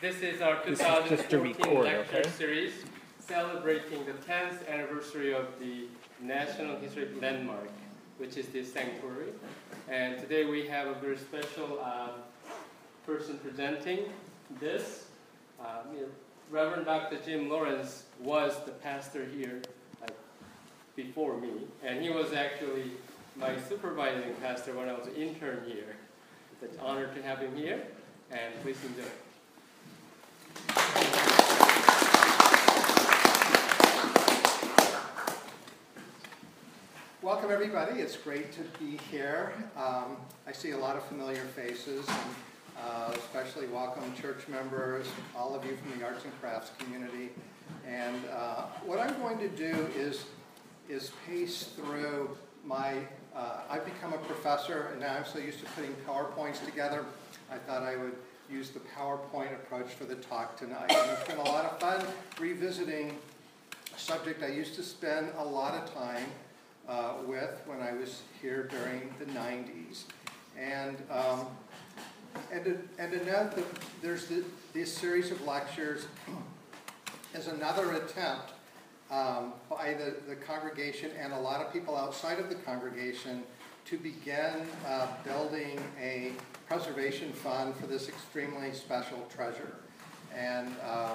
This is our 2014 lecture series celebrating the 10th anniversary of the National Historic Landmark, which is this sanctuary. And today we have a very special person presenting this. Reverend Dr. Jim Lawrence was the pastor here before me, and he was actually my supervising pastor when I was an intern here. It's an honor to have him here, and please enjoy. Welcome everybody, it's great to be here. I see a lot of familiar faces, and especially welcome church members, all of you from the arts and crafts community. And what I'm going to do is pace through my, I've become a professor and now I'm so used to putting PowerPoints together, I thought I would use the PowerPoint approach for the talk tonight. And it's been a lot of fun revisiting a subject I used to spend a lot of time with when I was here during the 90s. And to note that there's this series of lectures is another attempt by the congregation and a lot of people outside of the congregation to begin building a preservation fund for this extremely special treasure. And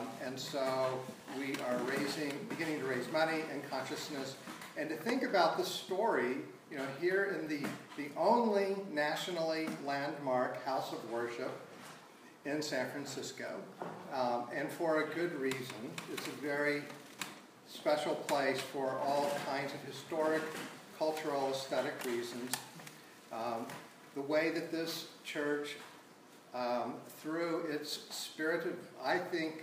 so we are beginning to raise money and consciousness, and to think about the story, you know, here in the only nationally landmark house of worship in San Francisco, and for a good reason. It's a very special place for all kinds of historic, cultural, aesthetic reasons. The way that this church, through its spirit of, I think,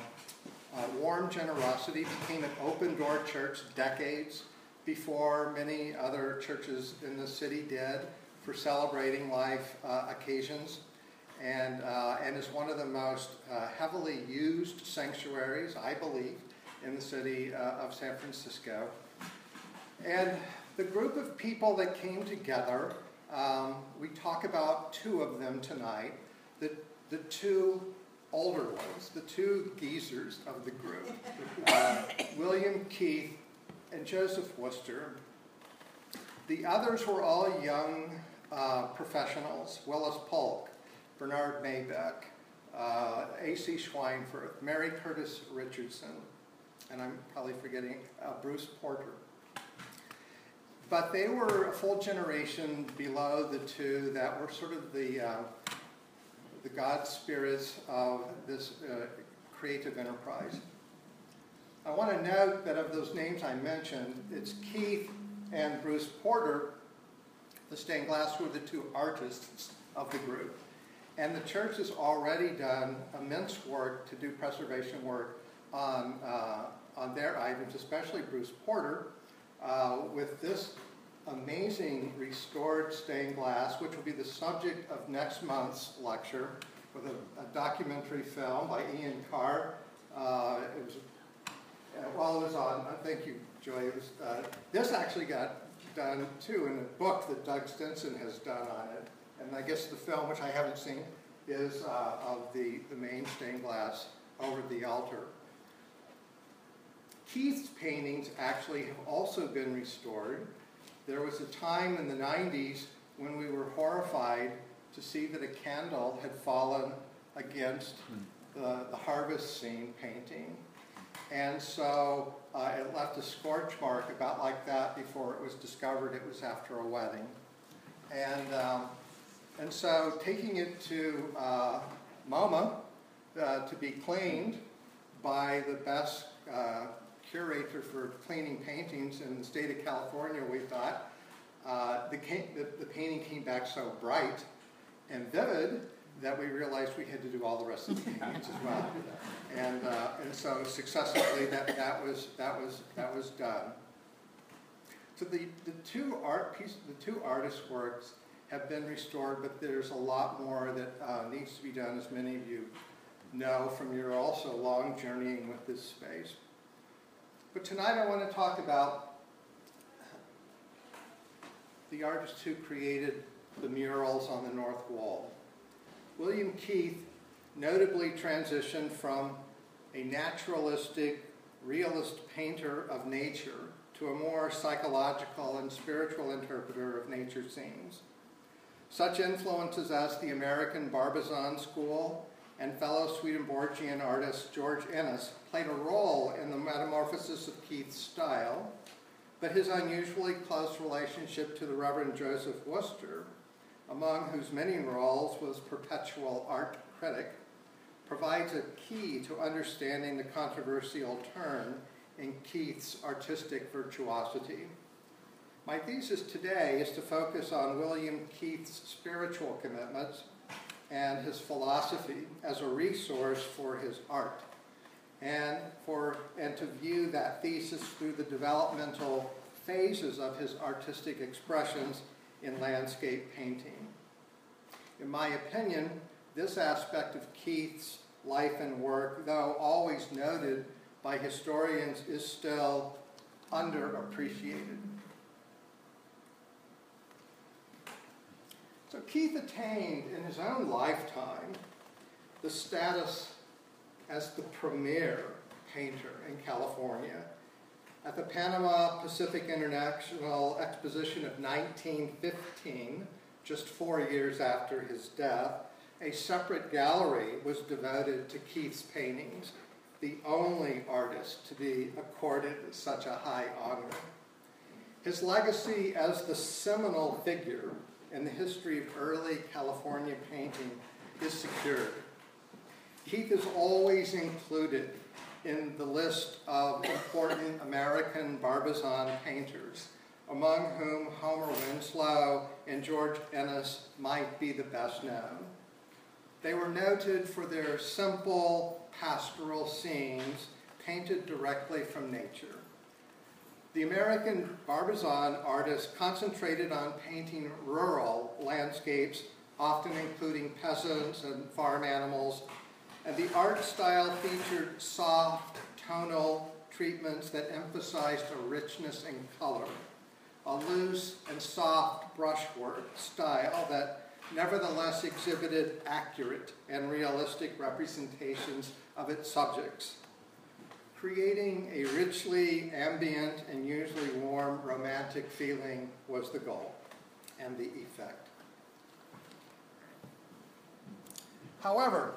warm generosity, became an open-door church decades before many other churches in the city did for celebrating life occasions, and is one of the most heavily used sanctuaries, I believe, in the city of San Francisco. And the group of people that came together, we talk about two of them tonight, the two older ones, the two geezers of the group, William Keith and Joseph Worcester. The others were all young professionals: Willis Polk, Bernard Maybeck, A.C. Schweinfurth, Mary Curtis Richardson, and I'm probably forgetting Bruce Porter. But they were a full generation below the two that were sort of the God spirits of this creative enterprise. I want to note that of those names I mentioned, it's Keith and Bruce Porter, the stained glass, who are the two artists of the group. And the church has already done immense work to do preservation work on their items, especially Bruce Porter, with this amazing restored stained glass, which will be the subject of next month's lecture, with a documentary film by Ian Carr. While it was on, thank you, Joy. This actually got done too in a book that Doug Stinson has done on it, and I guess the film, which I haven't seen, is of the main stained glass over the altar. Keith's paintings actually have also been restored. There was a time in the 90s when we were horrified to see that a candle had fallen against the Harvest Scene painting. And so it left a scorch mark about like that before it was discovered it was after a wedding. And so taking it to MoMA to be cleaned by the best curator for cleaning paintings in the state of California, we thought, the painting came back so bright and vivid that we realized we had to do all the rest of the paintings as well. And so successively that was done. So the two artist works have been restored, but there's a lot more that needs to be done, as many of you know from your also long journeying with this space. But tonight I want to talk about the artists who created the murals on the north wall. William Keith notably transitioned from a naturalistic, realist painter of nature to a more psychological and spiritual interpreter of nature scenes. Such influences as the American Barbizon School and fellow Swedenborgian artist George Ennis played a role in the metamorphosis of Keith's style, but his unusually close relationship to the Reverend Joseph Worcester, among whose many roles was perpetual art critic, provides a key to understanding the controversial turn in Keith's artistic virtuosity. My thesis today is to focus on William Keith's spiritual commitments and his philosophy as a resource for his art, and to view that thesis through the developmental phases of his artistic expressions in landscape painting. In my opinion, this aspect of Keith's life and work, though always noted by historians, is still underappreciated. So Keith attained in his own lifetime the status as the premier painter in California. At the Panama Pacific International Exposition of 1915, just 4 years after his death, a separate gallery was devoted to Keith's paintings, the only artist to be accorded such a high honor. His legacy as the seminal figure in the history of early California painting is secured. Keith is always included in the list of important American Barbizon painters, among whom Homer Winslow and George Ennis might be the best known. They were noted for their simple pastoral scenes painted directly from nature. The American Barbizon artists concentrated on painting rural landscapes, often including peasants and farm animals, and the art style featured soft, tonal treatments that emphasized a richness in color, a loose and soft brushwork style that nevertheless exhibited accurate and realistic representations of its subjects. Creating a richly ambient and usually warm romantic feeling was the goal and the effect. However,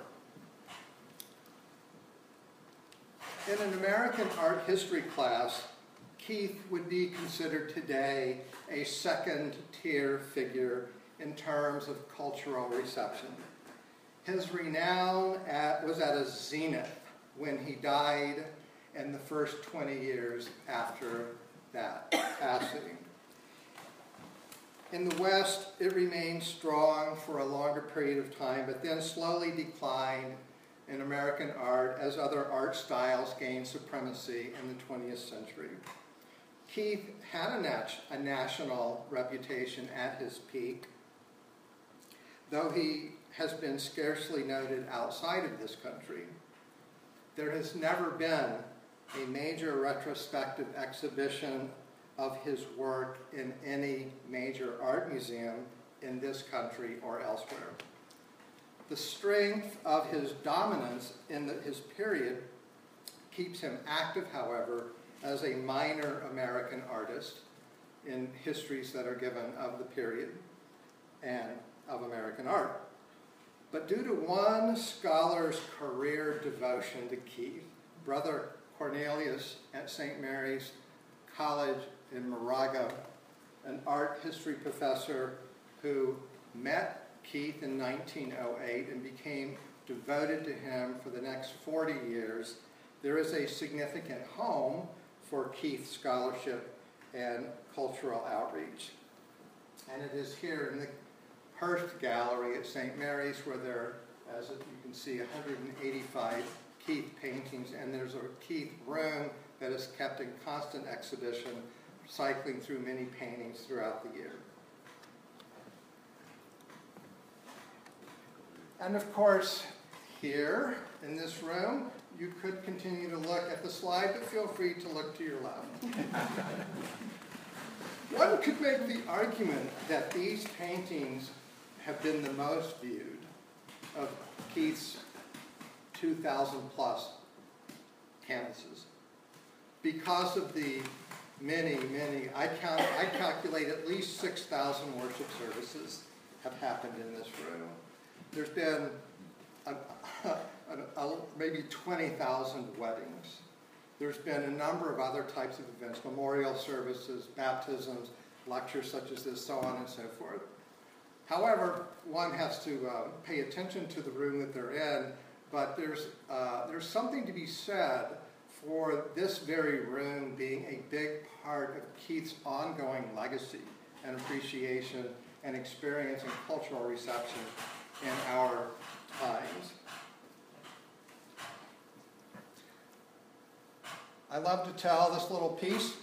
in an American art history class, Keith would be considered today a second-tier figure in terms of cultural reception. His renown was at a zenith when he died in the first 20 years after that passing. In the West, it remained strong for a longer period of time, but then slowly declined in American art as other art styles gained supremacy in the 20th century. Keith had a national reputation at his peak, though he has been scarcely noted outside of this country. There has never been a major retrospective exhibition of his work in any major art museum in this country or elsewhere. The strength of his dominance in his period keeps him active, however, as a minor American artist in histories that are given of the period and of American art. But due to one scholar's career devotion to Keith, Brother Cornelius at St. Mary's College in Moraga, an art history professor who met Keith in 1908 and became devoted to him for the next 40 years, there is a significant home for Keith's scholarship and cultural outreach. And it is here in the Hearst Gallery at St. Mary's where there, as you can see, 185 Keith paintings, and there's a Keith room that is kept in constant exhibition, cycling through many paintings throughout the year. And of course, here in this room, you could continue to look at the slide, but feel free to look to your left. One could make the argument that these paintings have been the most viewed of Keith's 2,000 plus canvases. Because of the many, I calculate at least 6,000 worship services have happened in this room. There's been maybe 20,000 weddings. There's been a number of other types of events, memorial services, baptisms, lectures such as this, so on and so forth. However, one has to pay attention to the room that they're in, but there's something to be said for this very room being a big part of Keith's ongoing legacy and appreciation and experience and cultural reception in our times. I love to tell this little piece.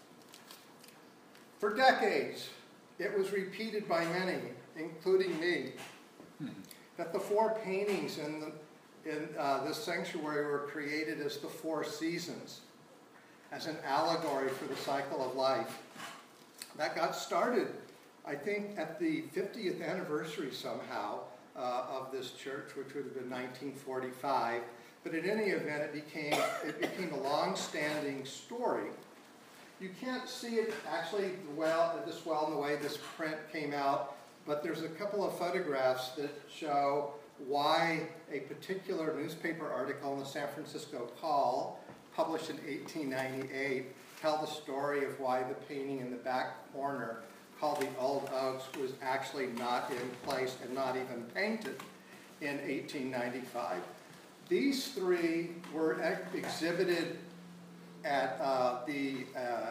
For decades, it was repeated by many, including me, that the four paintings in this sanctuary were created as the four seasons, as an allegory for the cycle of life. That got started, I think, at the 50th anniversary somehow of this church, which would have been 1945. But in any event, it became a long-standing story. You can't see it actually this well in the way this print came out, but there's a couple of photographs that show why a particular newspaper article in the San Francisco Call, published in 1898, tell the story of why the painting in the back corner, called the Old Oaks, was actually not in place and not even painted in 1895. These three were exhibited at the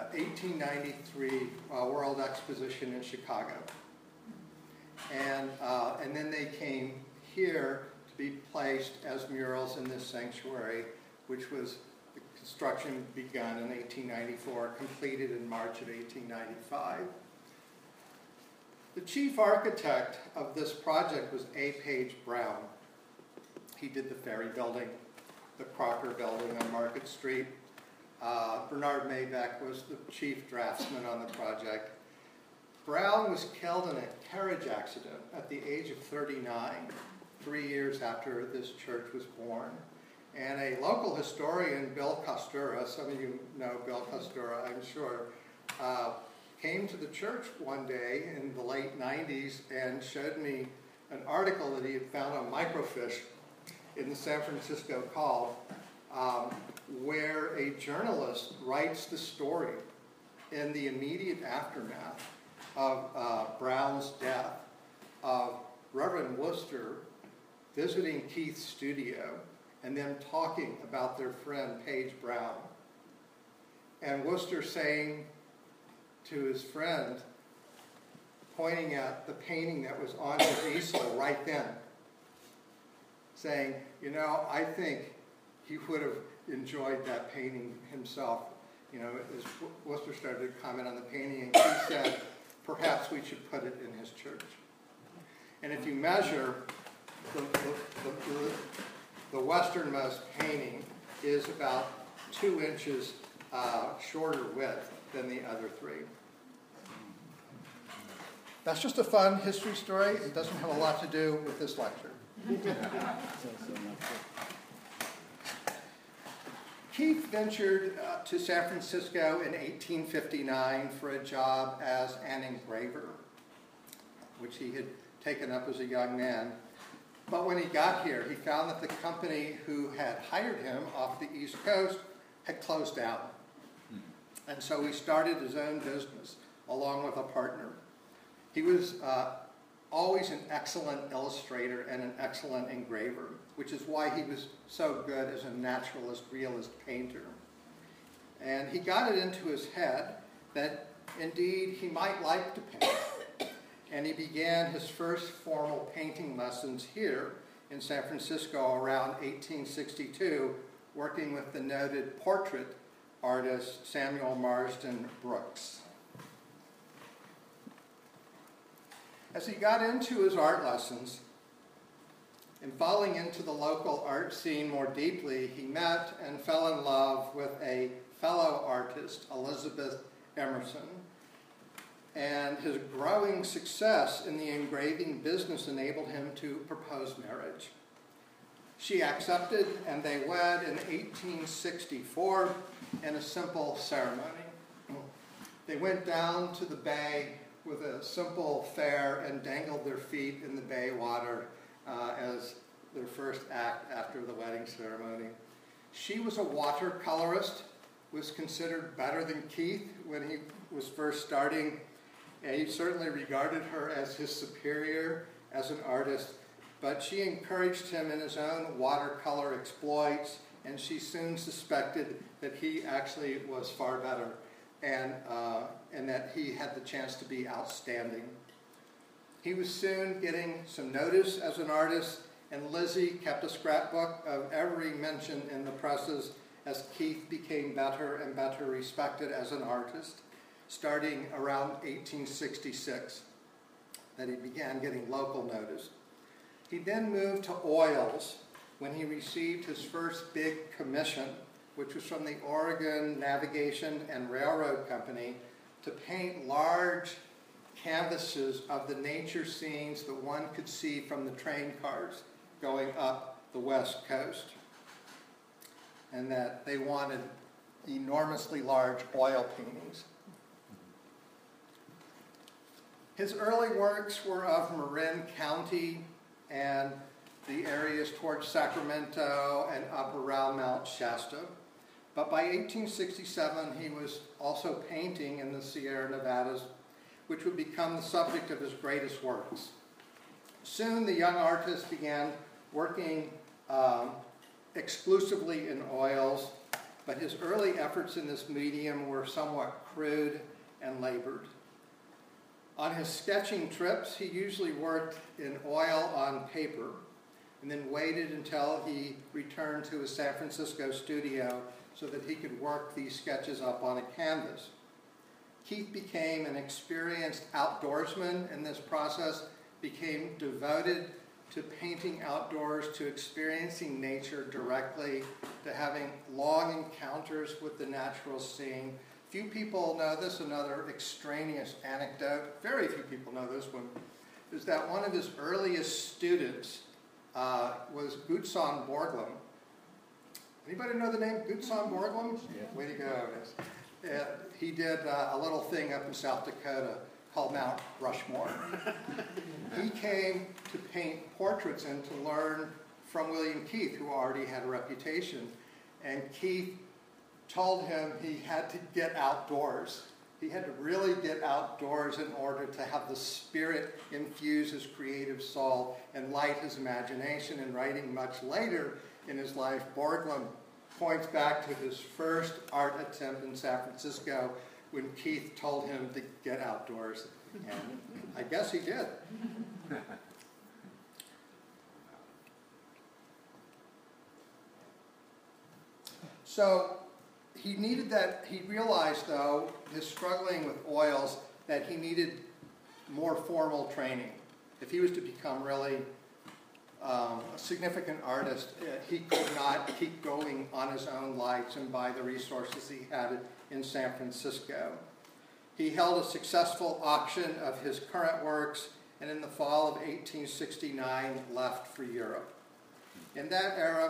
1893 World Exposition in Chicago. And then they came here to be placed as murals in this sanctuary, which was the construction begun in 1894, completed in March of 1895. The chief architect of this project was A. Page Brown. He did the Ferry Building, the Crocker Building on Market Street. Bernard Maybeck was the chief draftsman on the project. Brown was killed in a carriage accident at the age of 39, 3 years after this church was born. And a local historian, Bill Kostura, some of you know Bill Kostura, I'm sure, came to the church one day in the late 90s and showed me an article that he had found on microfiche in the San Francisco Call, where a journalist writes the story in the immediate aftermath of Brown's death, of Reverend Worcester visiting Keith's studio and them talking about their friend Page Brown. And Worcester saying to his friend, pointing at the painting that was on his easel right then, saying, you know, I think he would have enjoyed that painting himself. You know, as Worcester started to comment on the painting, and he said, perhaps we should put it in his church. And if you measure, the westernmost painting is about 2 inches shorter width than the other three. That's just a fun history story. It doesn't have a lot to do with this lecture. Keith ventured to San Francisco in 1859 for a job as an engraver, which he had taken up as a young man. But when he got here, he found that the company who had hired him off the East Coast had closed down. And so he started his own business along with a partner. He was always an excellent illustrator and an excellent engraver, which is why he was so good as a naturalist, realist painter. And he got it into his head that indeed he might like to paint. And he began his first formal painting lessons here in San Francisco around 1862, working with the noted portrait artist Samuel Marsden Brooks. As he got into his art lessons and falling into the local art scene more deeply, he met and fell in love with a fellow artist, Elizabeth Emerson. And his growing success in the engraving business enabled him to propose marriage. She accepted, and they wed in 1864 in a simple ceremony. They went down to the bay with a simple fare and dangled their feet in the bay water as their first act after the wedding ceremony. She was a watercolorist, was considered better than Keith when he was first starting. And he certainly regarded her as his superior as an artist, but she encouraged him in his own watercolor exploits, and she soon suspected that he actually was far better and that he had the chance to be outstanding. He was soon getting some notice as an artist, and Lizzie kept a scrapbook of every mention in the presses as Keith became better and better respected as an artist, starting around 1866, that he began getting local notice. He then moved to oils when he received his first big commission, which was from the Oregon Navigation and Railroad Company, to paint large canvases of the nature scenes that one could see from the train cars going up the West Coast, and that they wanted enormously large oil paintings. His early works were of Marin County and the areas towards Sacramento and up around Mount Shasta. But by 1867, he was also painting in the Sierra Nevadas, which would become the subject of his greatest works. Soon, the young artist began working exclusively in oils, but his early efforts in this medium were somewhat crude and labored. On his sketching trips, he usually worked in oil on paper and then waited until he returned to his San Francisco studio so that he could work these sketches up on a canvas. Keith became an experienced outdoorsman in this process, became devoted to painting outdoors, to experiencing nature directly, to having long encounters with the natural scene. Few people know this. Another extraneous anecdote, very few people know this one, is that one of his earliest students was Gutzon Borglum. Anybody know the name Gutzon Borglum? Yeah. Way to go. He did a little thing up in South Dakota called Mount Rushmore. He came to paint portraits and to learn from William Keith, who already had a reputation. And Keith told him he had to get outdoors. He had to really get outdoors in order to have the spirit infuse his creative soul and light his imagination. And writing much later in his life, Borglum points back to his first art attempt in San Francisco when Keith told him to get outdoors. And I guess he did. So he realized, though, his struggling with oils, that he needed more formal training. If he was to become really a significant artist, he could not keep going on his own lights and by the resources he had in San Francisco. He held a successful auction of his current works, and in the fall of 1869 left for Europe. In that era,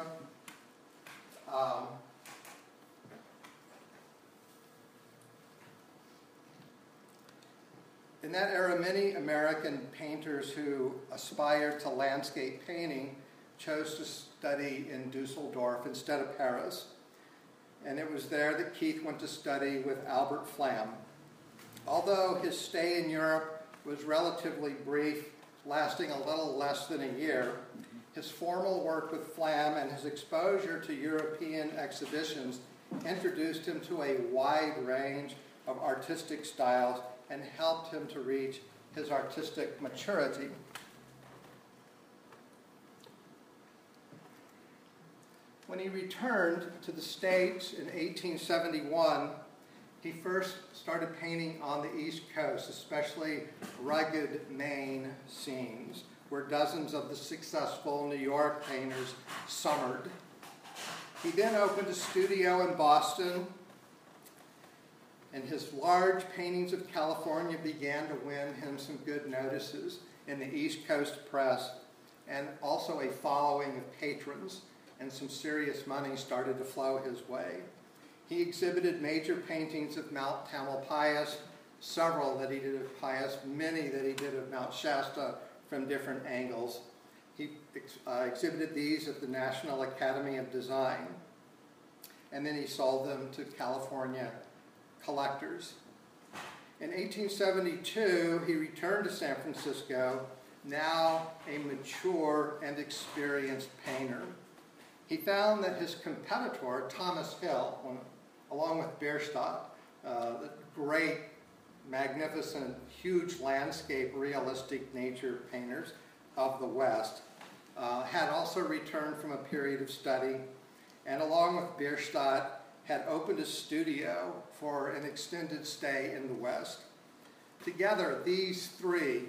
many American painters who aspired to landscape painting chose to study in Dusseldorf instead of Paris. And it was there that Keith went to study with Albert Flamm. Although his stay in Europe was relatively brief, lasting a little less than a year, his formal work with Flamm and his exposure to European exhibitions introduced him to a wide range of artistic styles and helped him to reach his artistic maturity. When he returned to the States in 1871, he first started painting on the East Coast, especially rugged Maine scenes, where dozens of the successful New York painters summered. He then opened a studio in Boston, and his large paintings of California began to win him some good notices in the East Coast press. and also a following of patrons, and some serious money started to flow his way. He exhibited major paintings of Mount Tamalpais, several that he did of Pius, many that he did of Mount Shasta from different angles. He exhibited these at the National Academy of Design, and then he sold them to California collectors. In 1872, he returned to San Francisco, now a mature and experienced painter. He found that his competitor, Thomas Hill, along with Bierstadt, the great, magnificent, huge landscape, realistic nature painters of the West, had also returned from a period of study, and along with Bierstadt, had opened a studio for an extended stay in the West. Together, these three,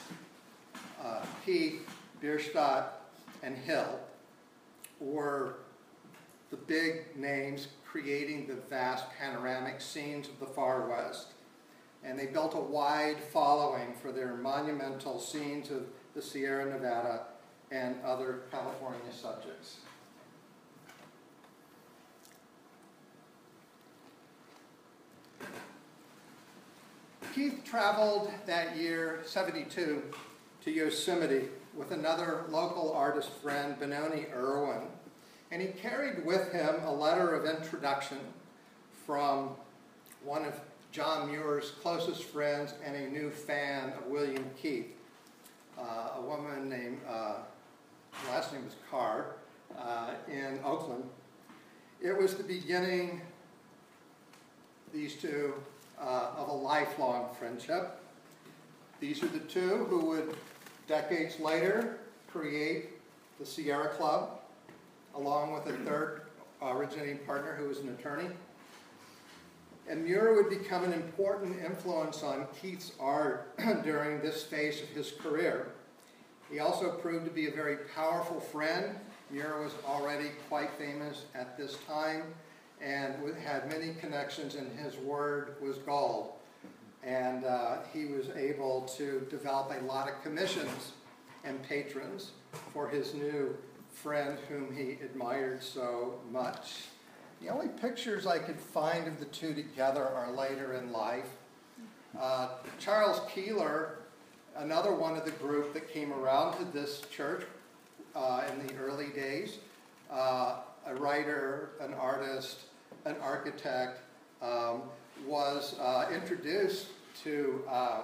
Keith, Bierstadt, and Hill, were the big names creating the vast panoramic scenes of the Far West. And they built a wide following for their monumental scenes of the Sierra Nevada and other California subjects. Keith traveled that year, 72, to Yosemite with another local artist friend, Benoni Irwin, and he carried with him a letter of introduction from one of John Muir's closest friends and a new fan of William Keith, a woman named, last name was Carr, in Oakland. It was the beginning, these two, of a lifelong friendship. These are the two who would, decades later, create the Sierra Club, along with a third originating partner who was an attorney. And Muir would become an important influence on Keith's art during this phase of his career. He also proved to be a very powerful friend. Muir was already quite famous at this time and had many connections, and his word was gold. And he was able to develop a lot of commissions and patrons for his new friend whom he admired so much. The only pictures I could find of the two together are later in life. Charles Keeler, another one of the group that came around to this church in the early days, a writer, an artist, an architect, was introduced to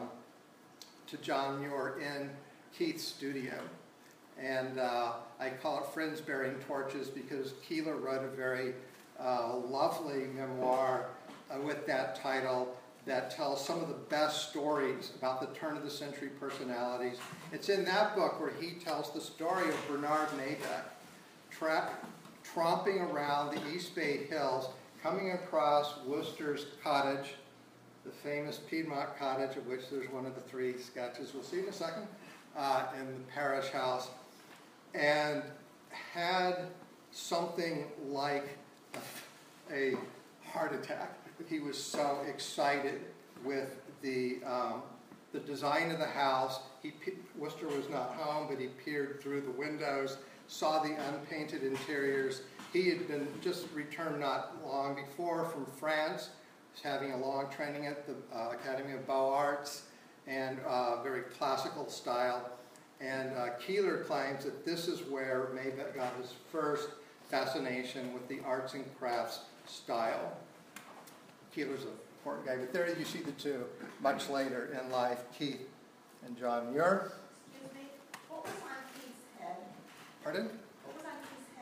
John Muir in Keith's studio. And I call it Friends Bearing Torches because Keeler wrote a very lovely memoir with that title that tells some of the best stories about the turn-of-the-century personalities. It's in that book where he tells the story of Bernard Maybeck tromping around the East Bay Hills, coming across Worcester's cottage, the famous Piedmont cottage, of which there's one of the three sketches we'll see in a second, in the parish house, and had something like a heart attack. He was so excited with the design of the house. Worcester was not home, but he peered through the windows, saw the unpainted interiors. He had been just returned not long before from France, was having a long training at the Academy of Beaux-Arts, and very classical style. And Keeler claims that this is where Maybeck got his first fascination with the arts and crafts style. Keeler's an important guy, but there you see the two much later in life, Keith and John Muir. Excuse me, what was on Keith's head? Pardon? What was on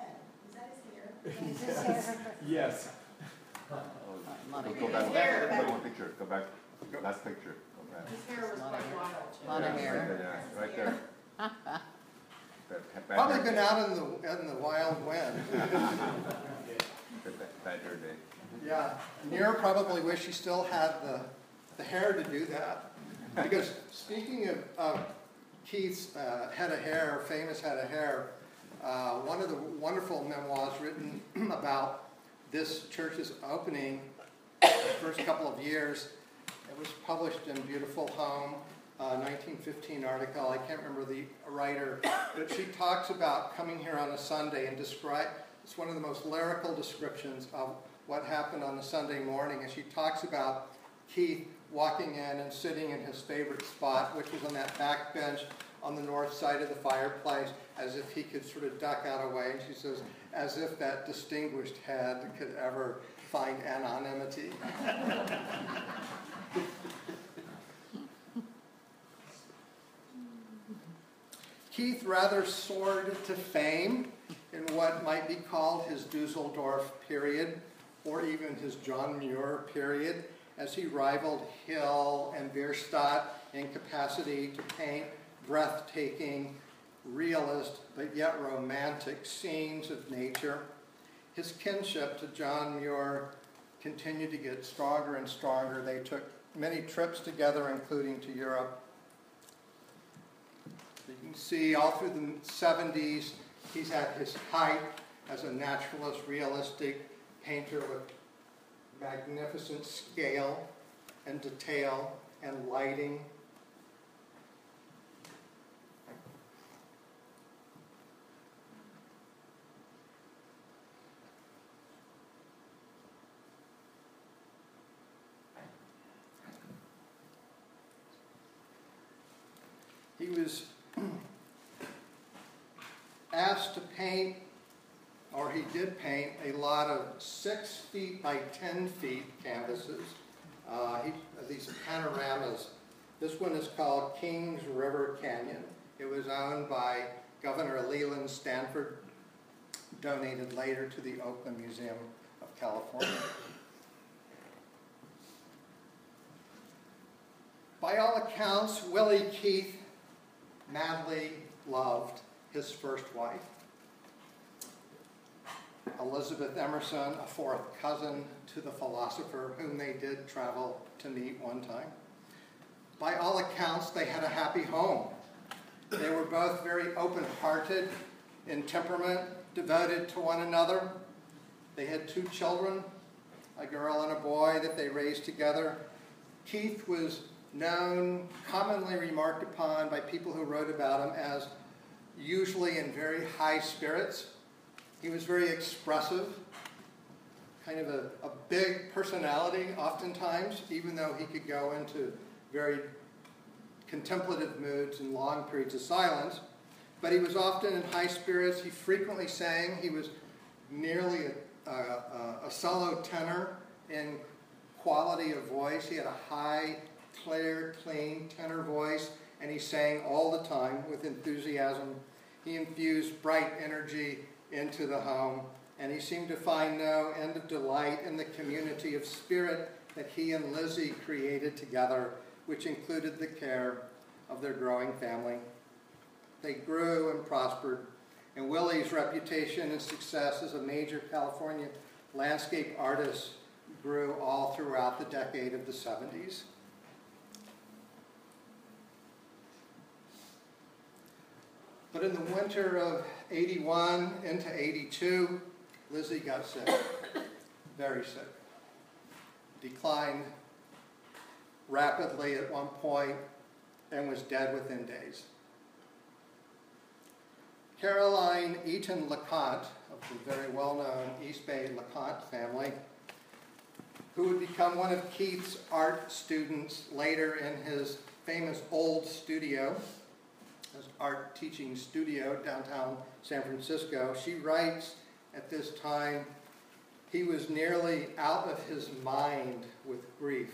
Keith's head? Was that his hair? Yes. Go back. One picture. Go back. Last picture. Go back. His hair was quite wild. A lot of hair. Yeah, right there. Probably been out in the wild wind. Bad hair day. Yeah, Muir probably wished he still had the hair to do that. Because speaking of Keith's head of hair, famous head of hair, one of the wonderful memoirs written about this church's opening, the first couple of years, it was published in Beautiful Home, 1915 article. I can't remember the writer, but she talks about coming here on a Sunday and it's one of the most lyrical descriptions of what happened on a Sunday morning. And she talks about Keith walking in and sitting in his favorite spot, which was on that back bench on the north side of the fireplace, as if he could sort of duck out of the way. And she says, as if that distinguished head could ever find anonymity. Keith rather soared to fame in what might be called his Dusseldorf period, or even his John Muir period, as he rivaled Hill and Bierstadt in capacity to paint breathtaking, realist, but yet romantic scenes of nature. His kinship to John Muir continued to get stronger and stronger. They took many trips together, including to Europe. You can see all through the 70s, he's at his height as a naturalist, realistic painter with magnificent scale and detail and lighting. He was asked to paint, or he did paint, a lot of 6 feet by 10 feet canvases. These panoramas. This one is called Kings River Canyon. It was owned by Governor Leland Stanford, donated later to the Oakland Museum of California. By all accounts, Willie Keith madly loved his first wife, Elizabeth Emerson, a fourth cousin to the philosopher, whom they did travel to meet one time. By all accounts, they had a happy home. They were both very open-hearted in temperament, devoted to one another. They had 2 children, a girl and a boy that they raised together. Keith was known, commonly remarked upon by people who wrote about him as usually in very high spirits. He was very expressive, kind of a big personality oftentimes, even though he could go into very contemplative moods and long periods of silence. But he was often in high spirits. He frequently sang. He was nearly a solo tenor in quality of voice. He had a high, clear, clean tenor voice, and he sang all the time with enthusiasm. He infused bright energy into the home, and he seemed to find no end of delight in the community of spirit that he and Lizzie created together, which included the care of their growing family. They grew and prospered, and Willie's reputation and success as a major California landscape artist grew all throughout the decade of the 70s. But in the winter of 81 into 82, Lizzie got sick, very sick. Declined rapidly at one point and was dead within days. Caroline Eaton LeConte, of the very well-known East Bay LeConte family, who would become one of Keith's art students later in his famous old studio, his art teaching studio downtown San Francisco. She writes at this time, he was nearly out of his mind with grief.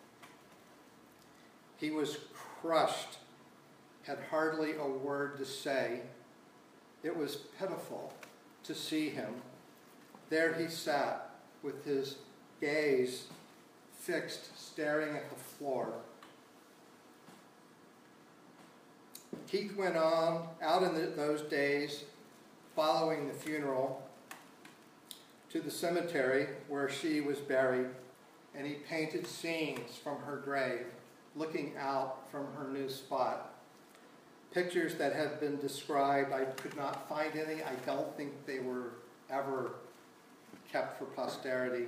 He was crushed, had hardly a word to say. It was pitiful to see him. There he sat with his gaze fixed, staring at the floor. Keith went on, out in those days, following the funeral, to the cemetery where she was buried, and he painted scenes from her grave, looking out from her new spot. Pictures that have been described, I could not find any. I don't think they were ever kept for posterity.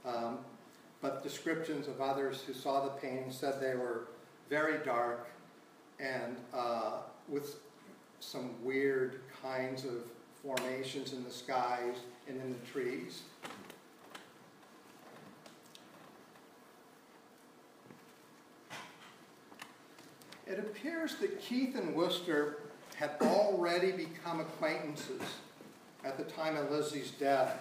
But descriptions of others who saw the painting said they were very dark, and with some weird kinds of formations in the skies and in the trees. It appears that Keith and Worcester had already become acquaintances at the time of Lizzie's death.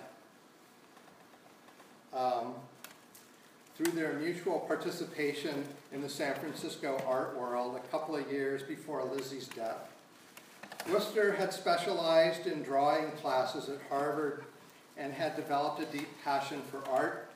Through their mutual participation in the San Francisco art world a couple of years before Lizzie's death. Worcester had specialized in drawing classes at Harvard and had developed a deep passion for art.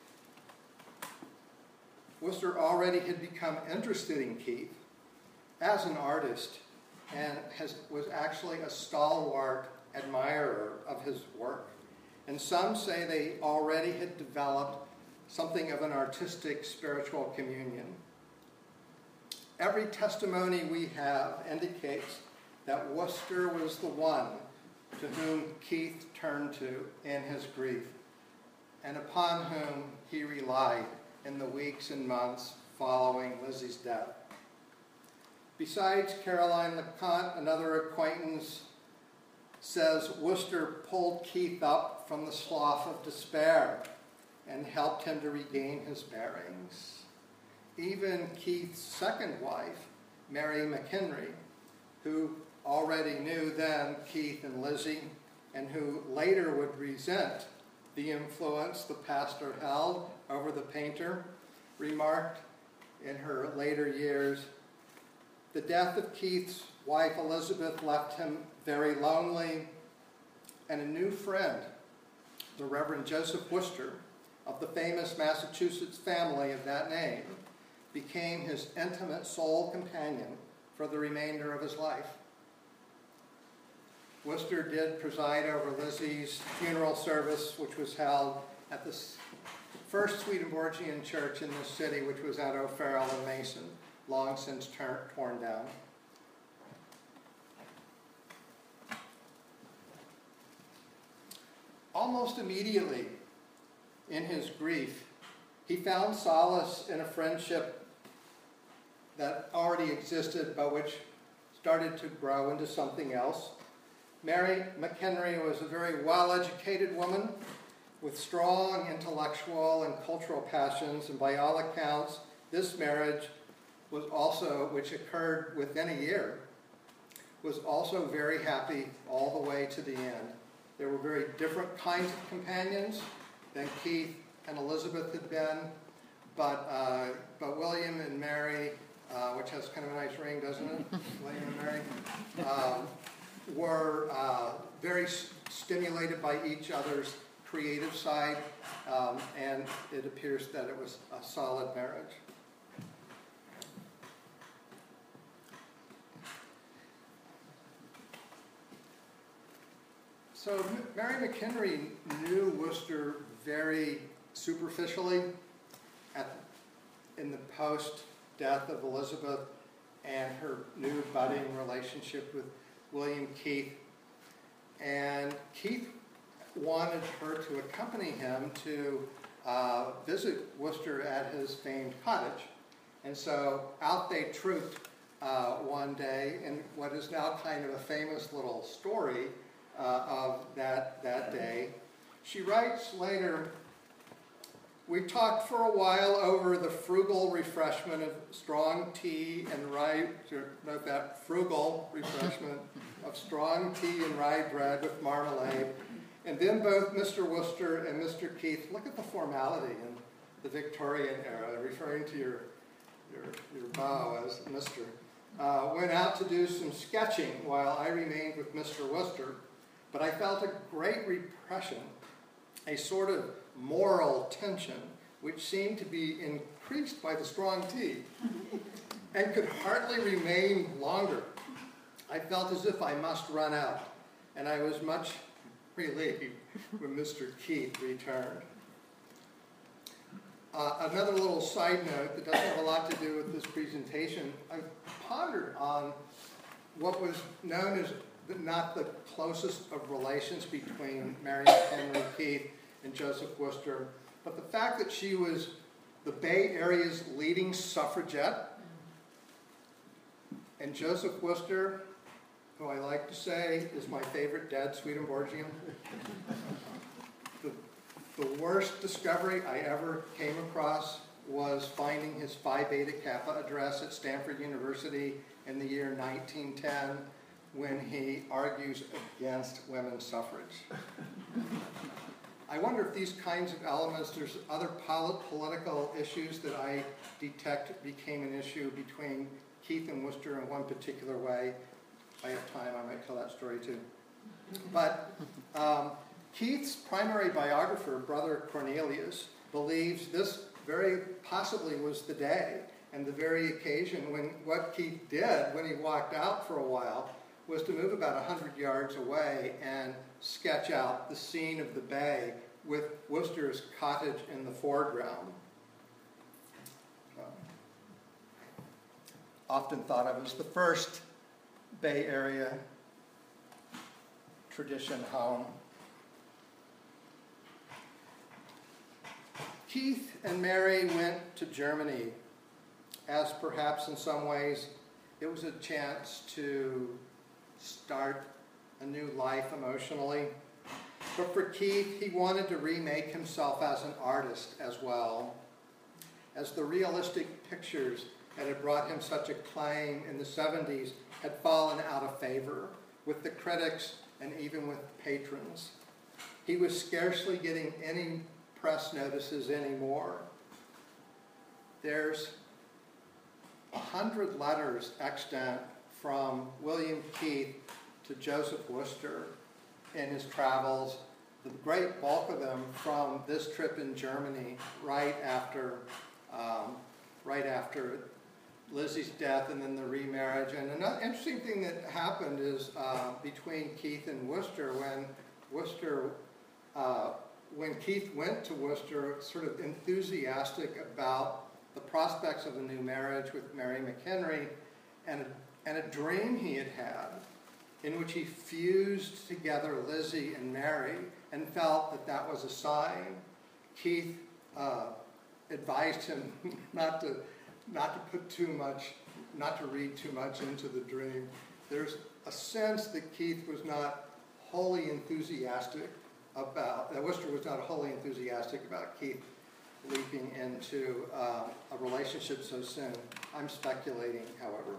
Worcester already had become interested in Keith as an artist and was actually a stalwart admirer of his work. And some say they already had developed something of an artistic spiritual communion. Every testimony we have indicates that Worcester was the one to whom Keith turned to in his grief, and upon whom he relied in the weeks and months following Lizzie's death. Besides Caroline LeConte, another acquaintance says Worcester pulled Keith up from the slough of despair and helped him to regain his bearings. Even Keith's second wife, Mary McHenry, who already knew then Keith and Lizzie, and who later would resent the influence the pastor held over the painter, remarked in her later years, "The death of Keith's wife Elizabeth left him very lonely, and a new friend, the Reverend Joseph Worcester, of the famous Massachusetts family of that name, became his intimate sole companion for the remainder of his life." Worcester did preside over Lizzie's funeral service, which was held at the first Swedenborgian church in this city, which was at O'Farrell and Mason, long since torn down. Almost immediately in his grief, he found solace in a friendship that already existed, but which started to grow into something else. Mary McHenry was a very well-educated woman with strong intellectual and cultural passions, and by all accounts, this marriage was also, which occurred within a year, was also very happy all the way to the end. They were very different kinds of companions than Keith and Elizabeth had been, but William and Mary, which has kind of a nice ring, doesn't it? William and Mary, were very stimulated by each other's creative side, and it appears that it was a solid marriage. So Mary McHenry knew Worcester very superficially in the post-death of Elizabeth and her new budding relationship with William Keith. And Keith wanted her to accompany him to visit Worcester at his famed cottage. And so out they trooped one day in what is now kind of a famous little story of that day. She writes later, "We talked for a while over the frugal refreshment of strong tea and rye," note that, frugal refreshment of strong tea and rye bread with marmalade. And then both Mr. Worcester and Mr. Keith, look at the formality in the Victorian era, referring to your bow as Mr., went out to do some sketching while I remained with Mr. Worcester. But I felt a great repression, a sort of moral tension, which seemed to be increased by the strong tea, and could hardly remain longer. I felt as if I must run out, and I was much relieved when Mr. Keith returned. Another little side note that doesn't have a lot to do with this presentation, I pondered on what was known as not the closest of relations between Mary McHenry Keith and Joseph Worcester, but the fact that she was the Bay Area's leading suffragette, And Joseph Worcester, who I like to say is my favorite dead Swedenborgian. The worst discovery I ever came across was finding his Phi Beta Kappa address at Stanford University in the year 1910 when he argues against women's suffrage. I wonder if these kinds of elements, there's other political issues that I detect became an issue between Keith and Worcester in one particular way. If I have time, I might tell that story too. But Keith's primary biographer, Brother Cornelius, believes this very possibly was the day and the very occasion when what Keith did when he walked out for a while was to move about 100 yards away and sketch out the scene of the bay with Worcester's cottage in the foreground. Often thought of as the first Bay Area tradition home. Keith and Mary went to Germany, as perhaps in some ways it was a chance to start a new life emotionally. But for Keith, he wanted to remake himself as an artist as well, as the realistic pictures that had brought him such acclaim in the 70s had fallen out of favor with the critics and even with patrons. He was scarcely getting any press notices anymore. There's 100 letters extant from William Keith to Joseph Worcester in his travels, the great bulk of them from this trip in Germany right after Lizzie's death and then the remarriage. And another interesting thing that happened is between Keith and Worcester, when Keith went to Worcester, sort of enthusiastic about the prospects of a new marriage with Mary McHenry, and a dream he had had in which he fused together Lizzie and Mary and felt that that was a sign. Keith advised him not to read too much into the dream. There's a sense that Keith was not wholly enthusiastic about, that Worcester was not wholly enthusiastic about Keith leaping into a relationship so soon. I'm speculating, however.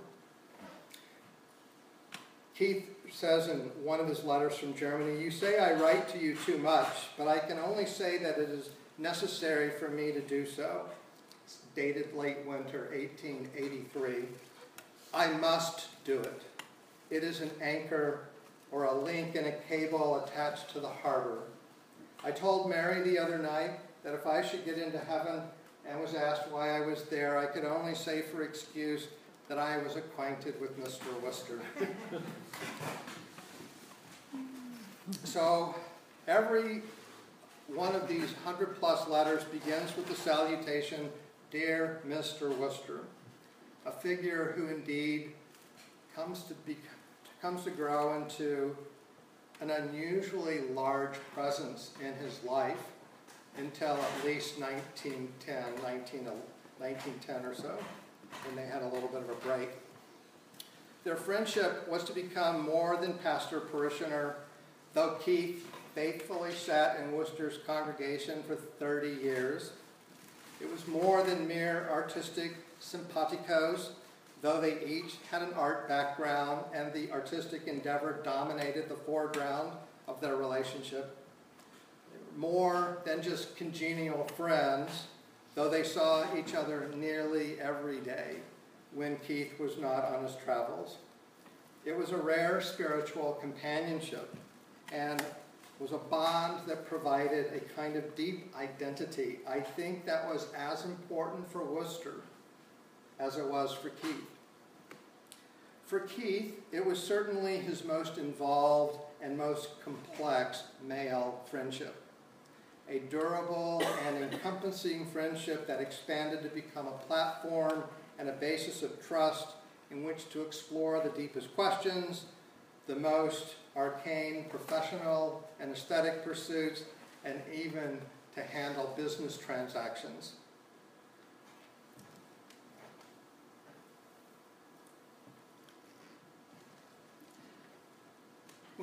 Keith says in one of his letters from Germany, "You say I write to you too much, but I can only say that it is necessary for me to do so." It's dated late winter 1883. I must do it. It is an anchor or a link in a cable attached to the harbor. I told Mary the other night that if I should get into heaven and was asked why I was there, I could only say for excuse that I was acquainted with Mr. Worcester. So every one of these 100+ letters begins with the salutation, "Dear Mr. Worcester," a figure who indeed comes to grow into an unusually large presence in his life until at least 1910 or so, when they had a little bit of a break. Their friendship was to become more than pastor-parishioner, though Keith faithfully sat in Worcester's congregation for 30 years. It was more than mere artistic simpaticos, though they each had an art background and the artistic endeavor dominated the foreground of their relationship. They were more than just congenial friends, though they saw each other nearly every day when Keith was not on his travels. It was a rare spiritual companionship and was a bond that provided a kind of deep identity. I think that was as important for Worcester as it was for Keith. For Keith, it was certainly his most involved and most complex male friendship. A durable and encompassing friendship that expanded to become a platform and a basis of trust in which to explore the deepest questions, the most arcane professional and aesthetic pursuits, and even to handle business transactions.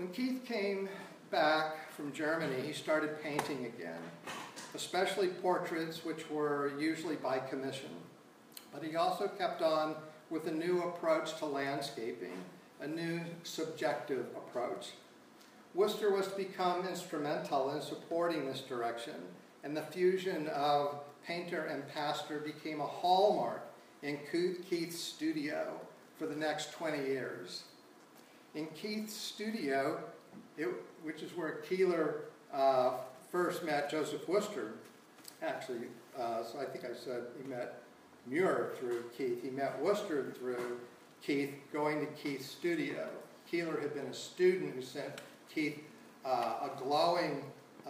When Keith came back from Germany, he started painting again, especially portraits, which were usually by commission. But he also kept on with a new approach to landscaping, a new subjective approach. Worcester was to become instrumental in supporting this direction, and the fusion of painter and pastor became a hallmark in Keith's studio for the next 20 years. In Keith's studio, which is where Keeler first met Joseph Worcester, actually, so I think I said he met Muir through Keith. He met Worcester through Keith, going to Keith's studio. Keeler had been a student who sent Keith a glowing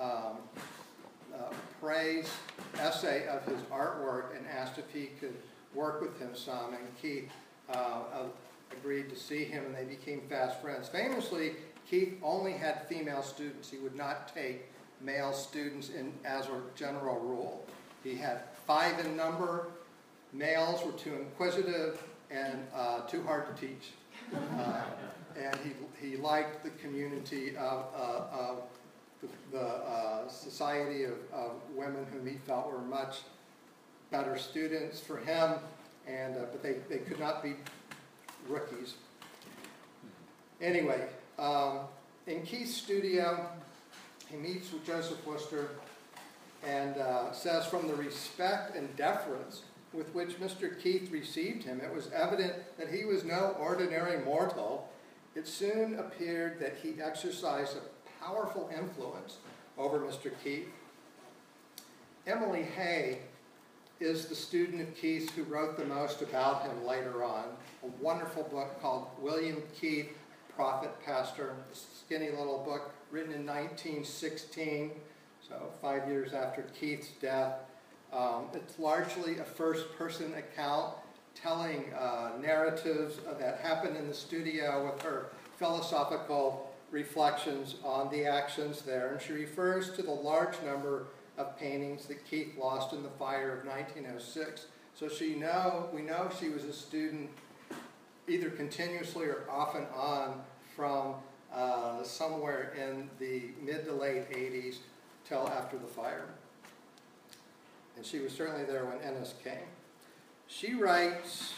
praise essay of his artwork and asked if he could work with him some, and Keith agreed to see him, and they became fast friends. Famously, Keith only had female students. He would not take male students as a general rule. He had 5 in number. Males were too inquisitive and too hard to teach. And he liked the community of the society of women whom he felt were much better students for him, and but they could not be rookies. Anyway, in Keith's studio, he meets with Joseph Worcester and says, from the respect and deference with which Mr. Keith received him, it was evident that he was no ordinary mortal. It soon appeared that he exercised a powerful influence over Mr. Keith. Emily Hay is the student of Keith's who wrote the most about him later on. A wonderful book called William Keith, Prophet Pastor, a skinny little book written in 1916, so 5 years after Keith's death. It's largely a first-person account telling narratives that happened in the studio with her philosophical reflections on the actions there. And she refers to the large number of paintings that Keith lost in the fire of 1906. So we know she was a student either continuously or off and on from somewhere in the mid to late 80s till after the fire. And she was certainly there when Ennis came. She writes,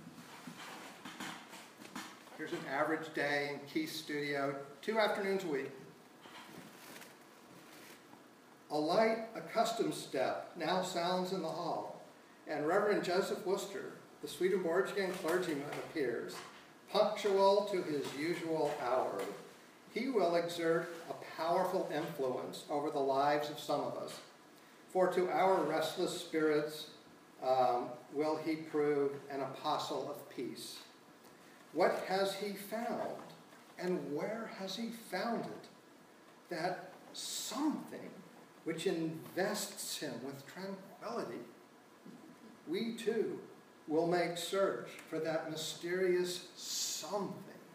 here's an average day in Keith's studio, 2 afternoons a week. A light, accustomed step now sounds in the hall, and Reverend Joseph Worcester, the Swedenborgian clergyman, appears, punctual to his usual hour. He will exert a powerful influence over the lives of some of us, for to our restless spirits will he prove an apostle of peace. What has he found, and where has he found it? That something which invests him with tranquility. We too will make search for that mysterious something.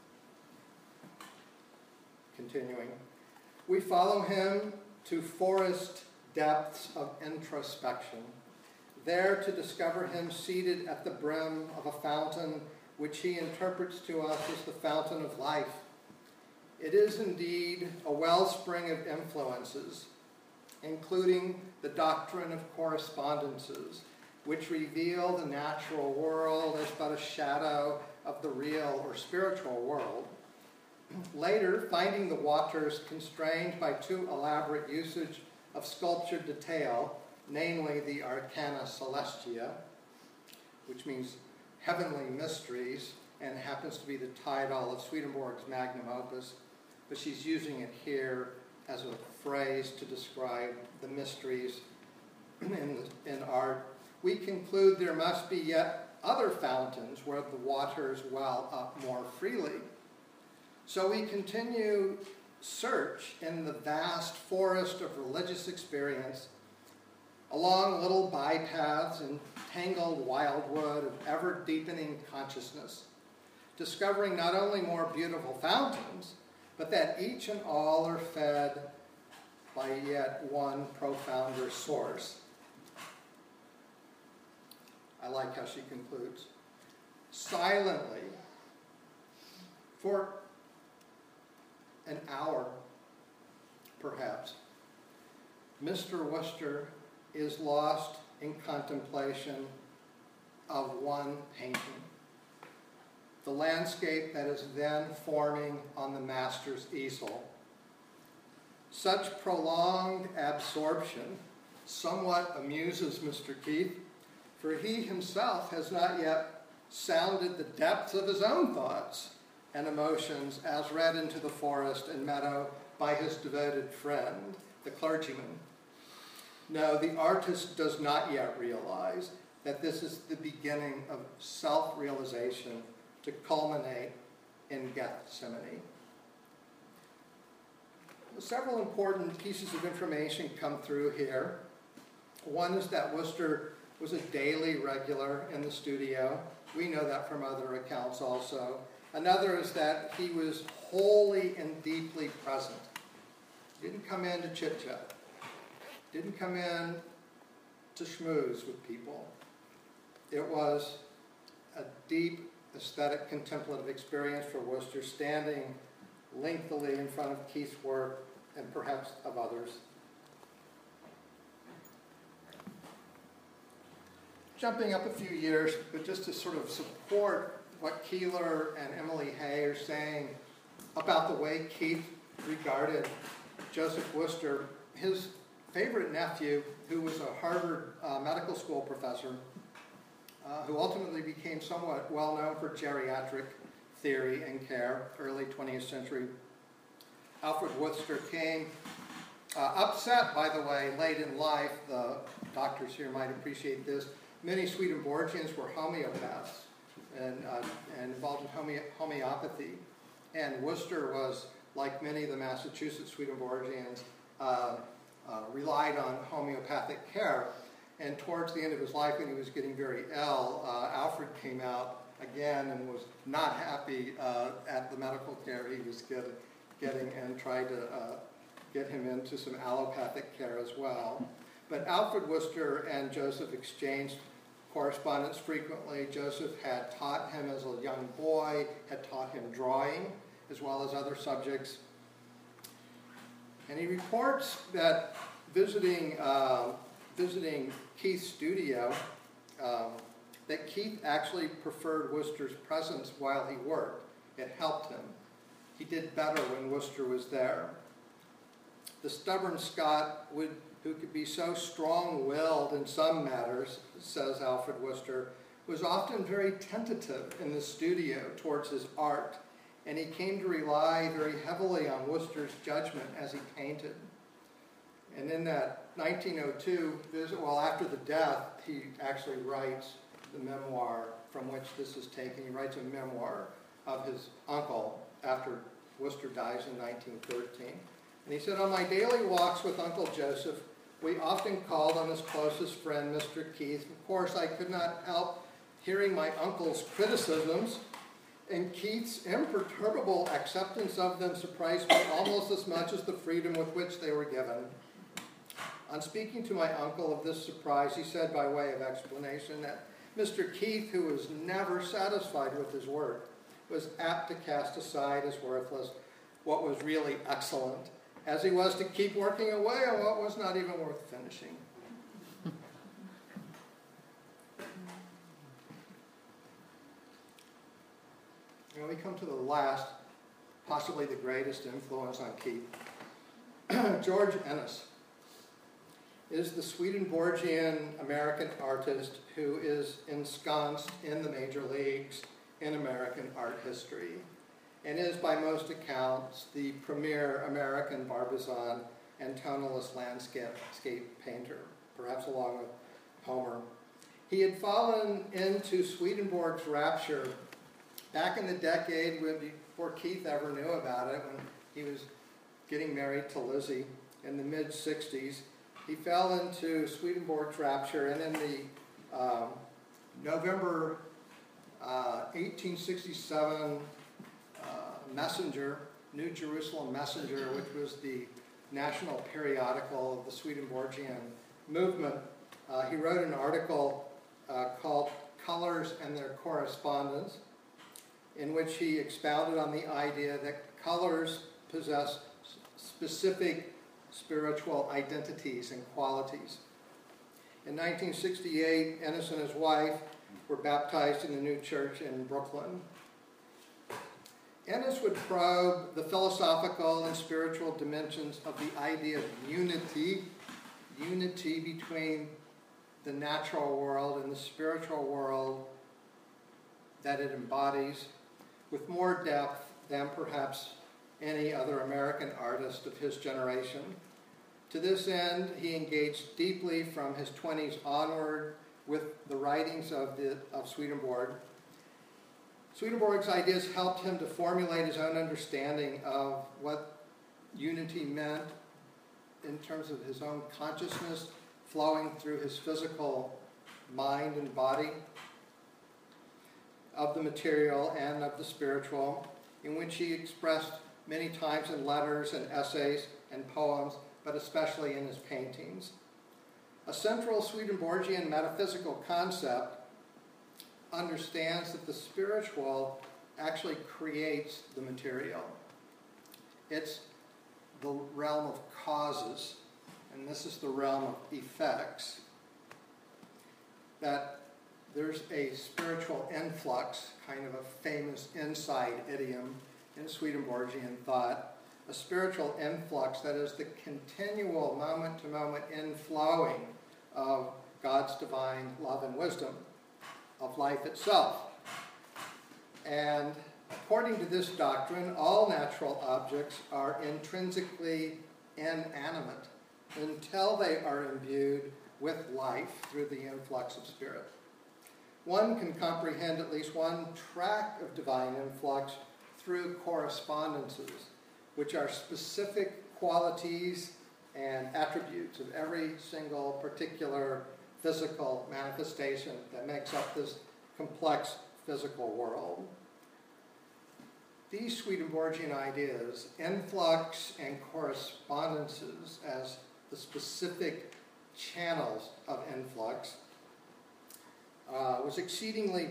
Continuing, we follow him to forest depths of introspection, there to discover him seated at the brim of a fountain which he interprets to us as the fountain of life. It is indeed a wellspring of influences, including the doctrine of correspondences, which reveal the natural world as but a shadow of the real or spiritual world. Later, finding the waters constrained by too elaborate usage of sculptured detail, namely the Arcana Celestia, which means heavenly mysteries, and happens to be the title of Swedenborg's magnum opus, but she's using it here as a phrase to describe the mysteries in art. We conclude there must be yet other fountains where the waters well up more freely. So we continue search in the vast forest of religious experience, along little bypaths and tangled wildwood of ever-deepening consciousness, discovering not only more beautiful fountains, but that each and all are fed by yet one profounder source. I like how she concludes. Silently, for an hour, perhaps, Mr. Worcester is lost in contemplation of one painting, the landscape that is then forming on the master's easel. Such prolonged absorption somewhat amuses Mr. Keith, for he himself has not yet sounded the depths of his own thoughts and emotions as read into the forest and meadow by his devoted friend, the clergyman. No, the artist does not yet realize that this is the beginning of self-realization to culminate in Gethsemane. Several important pieces of information come through here. One is that Worcester was a daily regular in the studio. We know that from other accounts also. Another is that he was wholly and deeply present. Didn't come in to chit-chat. Didn't come in to schmooze with people. It was a deep aesthetic contemplative experience for Worcester, standing lengthily in front of Keith's work and perhaps of others. Jumping up a few years, but just to sort of support what Keeler and Emily Hay are saying about the way Keith regarded Joseph Worcester, his favorite nephew, who was a Harvard medical school professor, who ultimately became somewhat well known for geriatric theory and care, early 20th century. Alfred Worcester came upset, by the way, late in life. The doctors here might appreciate this. Many Swedenborgians were homeopaths and involved in homeopathy. And Worcester was, like many of the Massachusetts Swedenborgians, relied on homeopathic care. And towards the end of his life, when he was getting very ill, Alfred came out again and was not happy at the medical care he was getting and tried to get him into some allopathic care as well. But Alfred Worcester and Joseph exchanged correspondence frequently. Joseph had taught him as a young boy, had taught him drawing as well as other subjects. And he reports that visiting Keith's studio, that Keith actually preferred Worcester's presence while he worked. It helped him. He did better when Worcester was there. The stubborn Scot who could be so strong-willed in some matters, says Alfred Worcester, was often very tentative in the studio towards his art, and he came to rely very heavily on Worcester's judgment as he painted. And in that 1902 visit, well, after the death, he actually writes the memoir from which this is taken. He writes a memoir of his uncle after Worcester dies in 1913. And he said, "On my daily walks with Uncle Joseph, we often called on his closest friend, Mr. Keith. Of course, I could not help hearing my uncle's criticisms, and Keith's imperturbable acceptance of them surprised me almost as much as the freedom with which they were given. On speaking to my uncle of this surprise, he said by way of explanation that Mr. Keith, who was never satisfied with his work, was apt to cast aside as worthless what was really excellent, as he was to keep working away on what was not even worth finishing." And we come to the last, possibly the greatest influence on Keith. George Ennis is the Swedenborgian American artist who is ensconced in the major leagues in American art history, and is by most accounts the premier American Barbizon and tonalist landscape painter, perhaps along with Homer. He had fallen into Swedenborg's rapture back in the decade before Keith ever knew about it, when he was getting married to Lizzie in the mid-60s. He fell into Swedenborg's rapture, and in the November 1867 Messenger, New Jerusalem Messenger, which was the national periodical of the Swedenborgian movement, he wrote an article called "Colors and Their Correspondence," in which he expounded on the idea that colors possess specific spiritual identities and qualities. In 1968, Ennis and his wife were baptized in the new church in Brooklyn. Ennis would probe the philosophical and spiritual dimensions of the idea of unity between the natural world and the spiritual world that it embodies, with more depth than perhaps any other American artist of his generation. To this end, he engaged deeply from his 20s onward with the writings of Swedenborg. Swedenborg's ideas helped him to formulate his own understanding of what unity meant in terms of his own consciousness flowing through his physical mind and body, of the material and of the spiritual, in which he expressed many times in letters and essays and poems, but especially in his paintings. A central Swedenborgian metaphysical concept understands that the spiritual actually creates the material. It's the realm of causes, and this is the realm of effects. That there's a spiritual influx, kind of a famous inside idiom in Swedenborgian thought, a spiritual influx that is the continual moment-to-moment inflowing of God's divine love and wisdom, of life itself. And according to this doctrine, all natural objects are intrinsically inanimate until they are imbued with life through the influx of spirit. One can comprehend at least one track of divine influx through correspondences, which are specific qualities and attributes of every single particular physical manifestation that makes up this complex physical world. These Swedenborgian ideas, influx and correspondences as the specific channels of influx, was exceedingly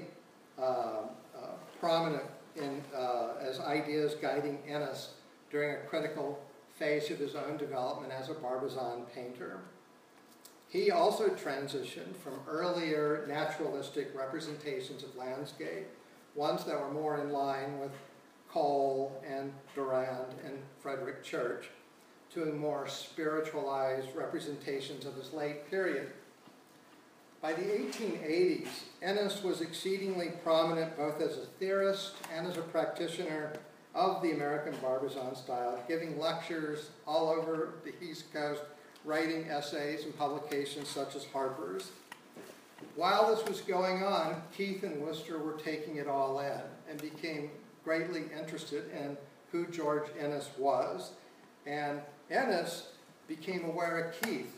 prominent as ideas guiding Ennis during a critical phase of his own development as a Barbizon painter. He also transitioned from earlier naturalistic representations of landscape, ones that were more in line with Cole and Durand and Frederick Church, to more spiritualized representations of his late period. By the 1880s, Ennis was exceedingly prominent both as a theorist and as a practitioner of the American Barbizon style, giving lectures all over the East Coast, writing essays and publications such as Harper's. While this was going on, Keith and Worcester were taking it all in and became greatly interested in who George Ennis was. And Ennis became aware of Keith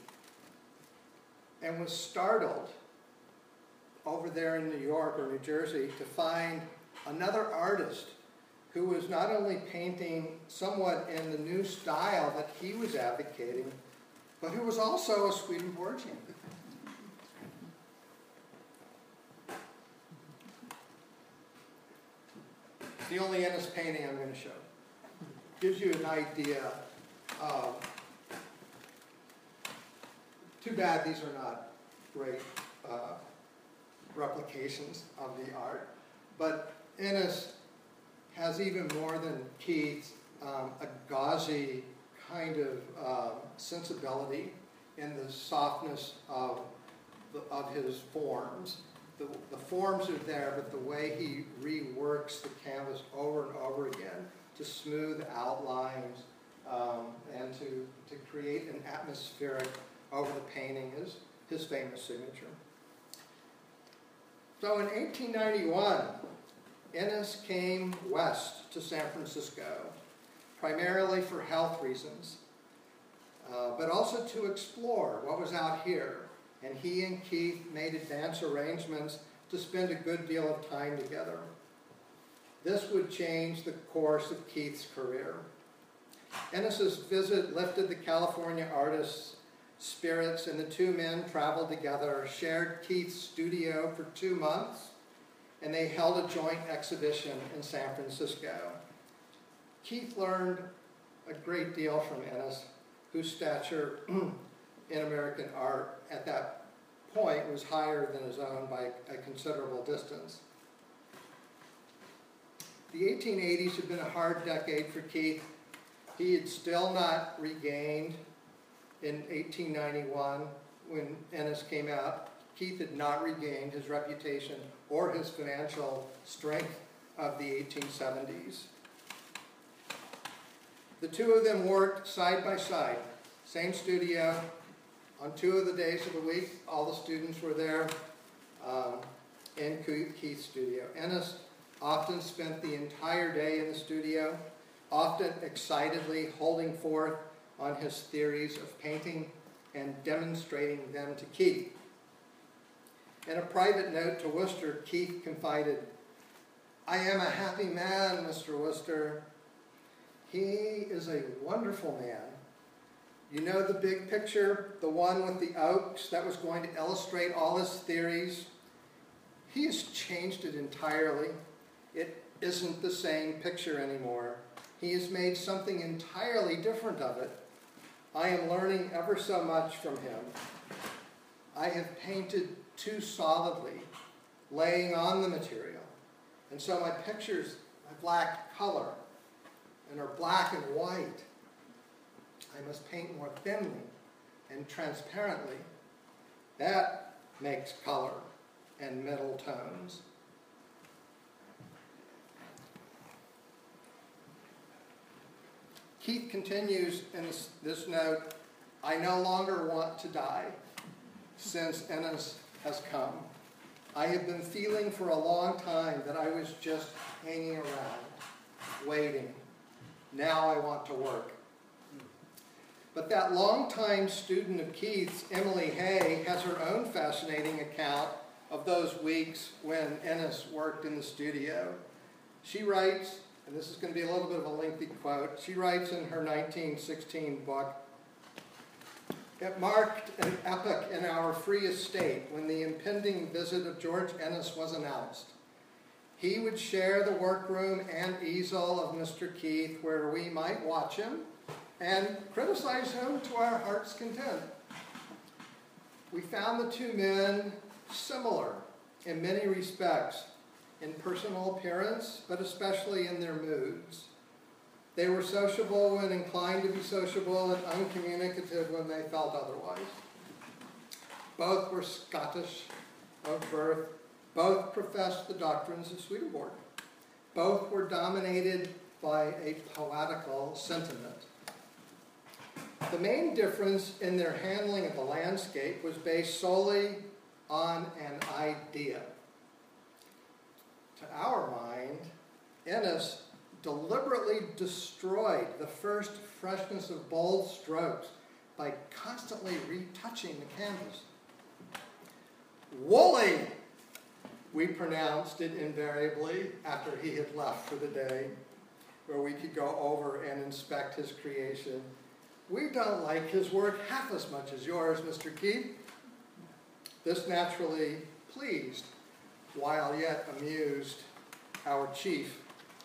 and was startled over there in New York or New Jersey to find another artist who was not only painting somewhat in the new style that he was advocating, but who was also a Swedenborgian. The only Ennis painting I'm going to show gives you an idea of, too bad these are not great replications of the art, but Ennis has even more than Keith a gauzy kind of sensibility in the softness of his forms. The forms are there, but the way he reworks the canvas over and over again to smooth outlines and to create an atmospheric over the painting is his famous signature. So in 1891, Ennis came west to San Francisco, primarily for health reasons, but also to explore what was out here. And he and Keith made advance arrangements to spend a good deal of time together. This would change the course of Keith's career. Ennis's visit lifted the California artist's spirits, and the two men traveled together, shared Keith's studio for 2 months, and they held a joint exhibition in San Francisco. Keith learned a great deal from Ennis, whose stature in American art at that point was higher than his own by a considerable distance. The 1880s had been a hard decade for Keith. He had still not regained, in 1891, when Ennis came out, Keith had not regained his reputation or his financial strength of the 1870s. The two of them worked side by side, same studio. On 2 of the days of the week, all the students were there in Keith's studio. Ennis often spent the entire day in the studio, often excitedly holding forth on his theories of painting and demonstrating them to Keith. In a private note to Worcester, Keith confided, "I am a happy man, Mr. Worcester. He is a wonderful man. You know the big picture, the one with the oaks that was going to illustrate all his theories? He has changed it entirely. It isn't the same picture anymore. He has made something entirely different of it. I am learning ever so much from him. I have painted too solidly, laying on the material, and so my pictures have lacked color and are black and white. I must paint more thinly and transparently. That makes color and middle tones." Keith continues in this note, "I no longer want to die since Ennis has come. I have been feeling for a long time that I was just hanging around, waiting. Now I want to work." But that longtime student of Keith's, Emily Hay, has her own fascinating account of those weeks when Ennis worked in the studio. She writes, and this is going to be a little bit of a lengthy quote, she writes in her 1916 book, "It marked an epoch in our free estate when the impending visit of George Ennis was announced. He would share the workroom and easel of Mr. Keith, where we might watch him and criticize him to our heart's content. We found the two men similar in many respects, in personal appearance, but especially in their moods. They were sociable when inclined to be sociable and uncommunicative when they felt otherwise. Both were Scottish of birth. Both professed the doctrines of Swedenborg. Both were dominated by a poetical sentiment. The main difference in their handling of the landscape was based solely on an idea. To our mind, Ennis deliberately destroyed the first freshness of bold strokes by constantly retouching the canvas. Woolly, we pronounced it invariably after he had left for the day, where we could go over and inspect his creation. We don't like his work half as much as yours, Mr. Keith." This naturally pleased, while yet amused, our chief.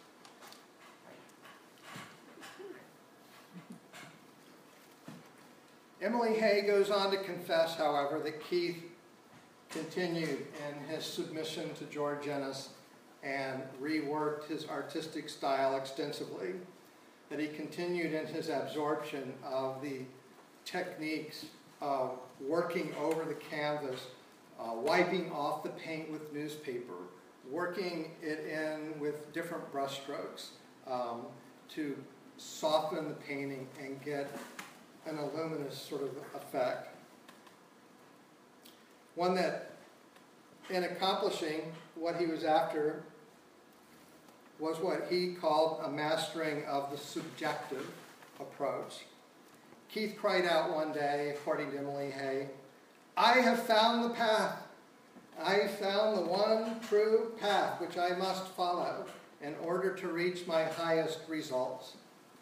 Emily Hay goes on to confess, however, that Keith continued in his submission to George Ennis and reworked his artistic style extensively, that he continued in his absorption of the techniques of working over the canvas, wiping off the paint with newspaper, working it in with different brushstrokes to soften the painting and get an luminous sort of effect. One that, in accomplishing what he was after, was what he called a mastering of the subjective approach. Keith cried out one day, according to Emily Hay, "I have found the path. I found the one true path which I must follow in order to reach my highest results."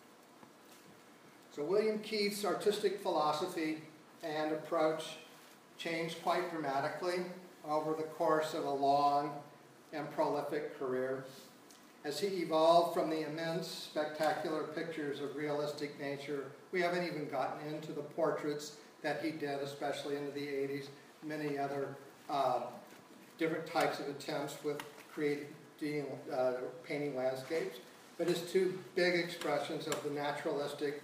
So William Keith's artistic philosophy and approach changed quite dramatically over the course of a long and prolific career. As he evolved from the immense, spectacular pictures of realistic nature, we haven't even gotten into the portraits that he did, especially into the 80s, many other different types of attempts with painting landscapes. But his two big expressions of the naturalistic,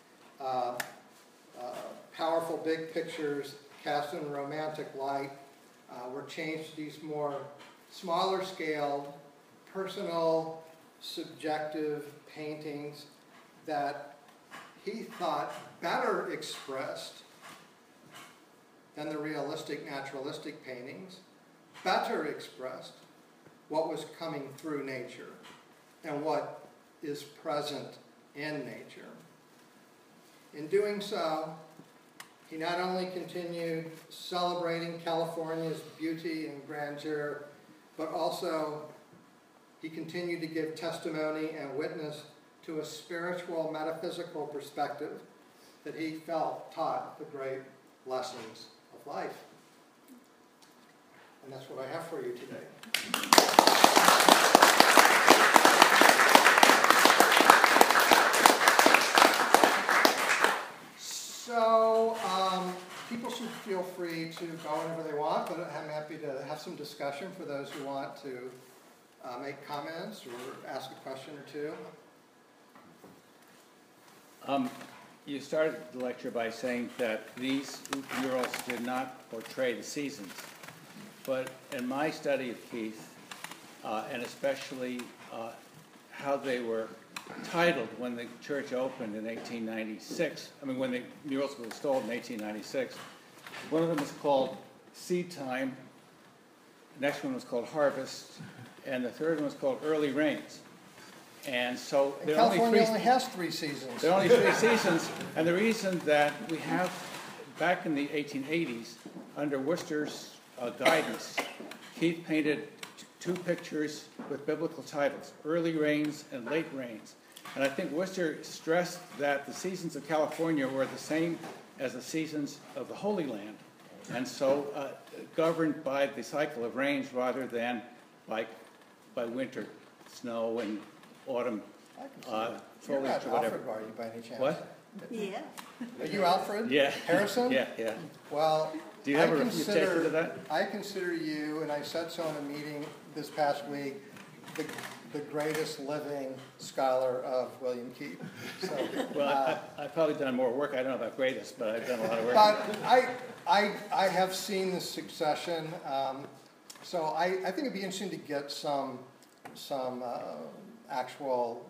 powerful big pictures cast in romantic light were changed to these more smaller scaled, personal, subjective paintings that he thought better expressed than the realistic, naturalistic paintings, better expressed what was coming through nature and what is present in nature. In doing so, he not only continued celebrating California's beauty and grandeur, but also he continued to give testimony and witness to a spiritual, metaphysical perspective that he felt taught the great lessons of life. And that's what I have for you today. So, people should feel free to go whenever they want, but I'm happy to have some discussion for those who want to make comments or ask a question or two. You started the lecture by saying that these murals did not portray the seasons. But in my study of Keith, and especially how they were titled when the church opened in 1896, when the murals were installed in 1896, one of them was called Seed Time, the next one was called Harvest, and the third one was called Early Rains. And so California only has 3 seasons. There are only 3 seasons, and the reason that we have, back in the 1880s, under Worcester's guidance, Keith painted 2 pictures with biblical titles, Early Rains and Late Rains. And I think Worcester stressed that the seasons of California were the same as the seasons of the Holy Land, and so governed by the cycle of rains rather than by winter, snow, and autumn You're foliage not or whatever. Alfred, are you, by any chance? What? Yeah. Are you Alfred? Yeah. Harrison? Yeah. Well, Do you have a refutation to that? I consider you, and I said so in a meeting this past week, the greatest living scholar of William Keith. So, Well, I've probably done more work. I don't know about greatest, but I've done a lot of work. but I have seen the succession. So I think it'd be interesting to get some actual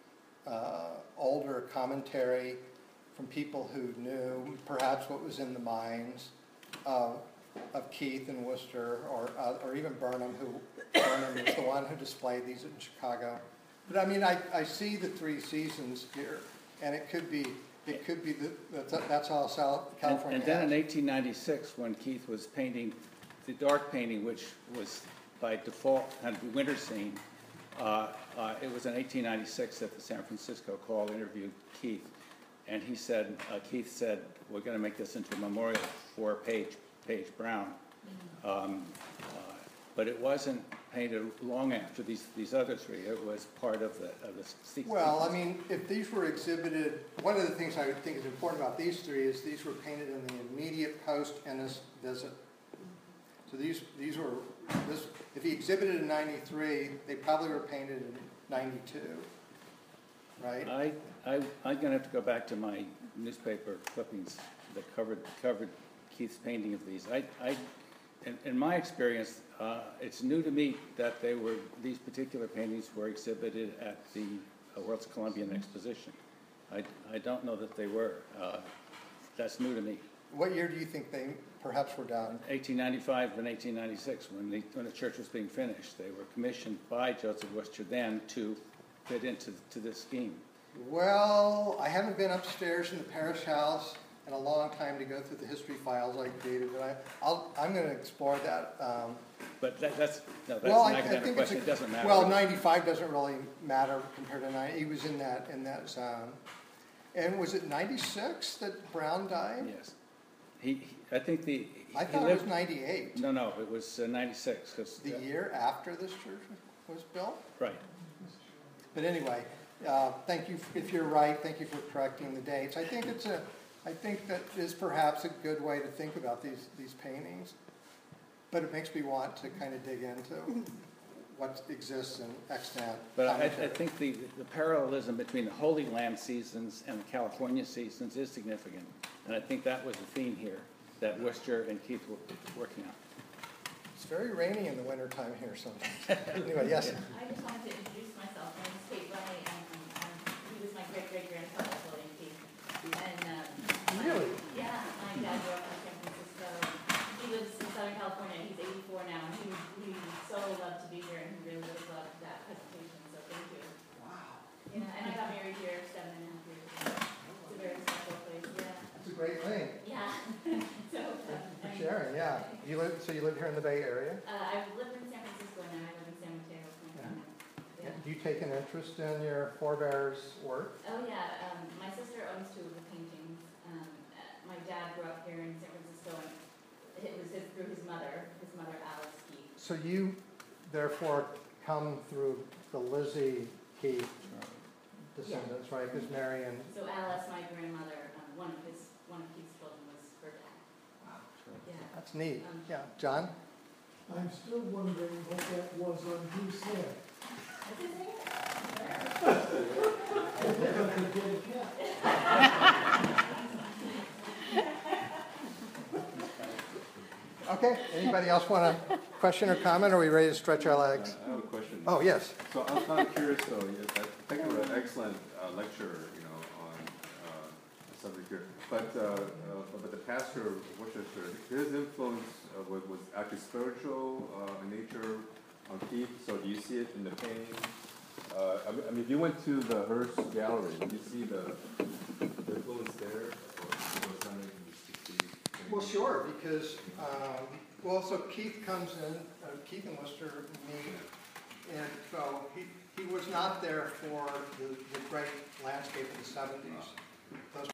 older commentary from people who knew perhaps what was in the minds of Keith and Worcester, or even Burnham, Burnham was the one who displayed these in Chicago. But I mean, I see the 3 seasons here, and it could be that's all California. And then in 1896, when Keith was painting the dark painting, which was by default kind of the winter scene, it was in 1896 that the San Francisco Call interviewed Keith, and Keith said, we're going to make this into a memorial for Paige Brown. But it wasn't painted long after these other 3. It was part of the sequence. Well, I mean, if these were exhibited, one of the things I think is important about these 3 is these were painted in the immediate post-Ennis visit. So these were, if he exhibited in 93, they probably were painted in 92, right? I'm going to have to go back to my newspaper clippings that covered Keith's painting of these. In my experience, it's new to me that these particular paintings were exhibited at the World's Columbian Exposition. I don't know that they were. That's new to me. What year do you think they perhaps were done? 1895 and 1896, when the church was being finished. They were commissioned by Joseph Worcester then to fit into this scheme. Well, I haven't been upstairs in the parish house in a long time to go through the history files like David, but I'm going to explore that. But that's an I academic think question. It doesn't matter. Well, 95 doesn't really matter compared to 90. He was in that zone. And was it 96 that Brown died? Yes. I think I thought it was 98. No, it was 96. The year after this church was built? Right. But anyway, thank you, if you're right, thank you for correcting the dates. I think that is perhaps a good way to think about these paintings. But it makes me want to kind of dig into what exists in extant. But I think the parallelism between the Holy Land seasons and the California seasons is significant. And I think that was the theme here that Worcester and Keith were working on. It's very rainy in the wintertime here sometimes. Anyway, yes? I just wanted to introduce myself. My name is Kate Lumley, and he was my great-great-grandfather, William Keith. And, Really? Yeah, my dad grew up in San Francisco. He lives in Southern California, and he's 84 now, and he so loved to be here, and he really, really loved that presentation, so thank you. Wow. Yeah, and I got married here 7.5 years ago. It's a very special place, yeah. That's a great thing. Yeah. So, For sharing, yeah. So you live here in the Bay Area? I've lived in San Francisco, and now I live in San Mateo. Yeah. Do you take an interest in your forebears' work? Oh, yeah. My sister owns 2 of the paintings. My dad grew up here in San Francisco, and it was through his mother, Alice Keith. So you therefore come through the Lizzie Keith descendants, right? Because Marion. So Alice, my grandmother, one of Keith's children was her dad. Wow. Yeah. That's neat. Yeah. John? I'm still wondering what that was on whose head. What's his name? If I could get a cat. Okay. Anybody else want a question or comment? Or are we ready to stretch our legs? I have a question. Oh, yes. So I was kind of curious though, I think it was an excellent lecture, on the subject here. But the pastor of Worcester, his influence was actually spiritual in nature on Keith. So do you see it in the painting? I mean, if you went to the Hearst Gallery, do you see the influence there? Or was that making you see? Well, sure, because, so Keith comes in, Keith and Worcester meet, and so he was not there for the great landscape of the 70s. Those